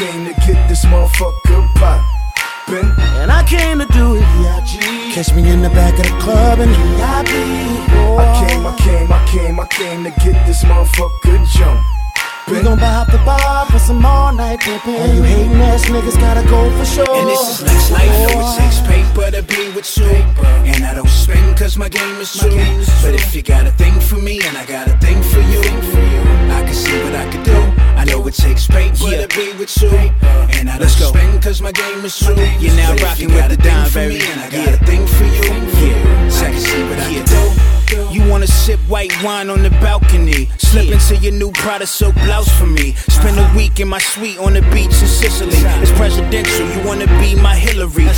came to get this motherfucker poppin'. And I came to do it, V.I.G. Catch me in the back of the club and V.I.P. Oh. I came to get this motherfucker jumpin'. We gon' buy up the bar for some all night pimpin'. And you hatin' ass niggas gotta go for sure. And this is next life, know it takes paper to be with you. And I don't spend cause my game is true. But if you got a thing for me and I got a thing for you, I can see what I can do. I know it takes paper to be with you. And I don't spend cause my game is true. You're now rocking with the Don Berry. And I got a thing for you. I can see what I can do. You wanna sip white wine on the balcony, slip into your new Prada silk blouse for me, spend a week in my suite on the beach in Sicily. It's presidential, you wanna be my Hillary.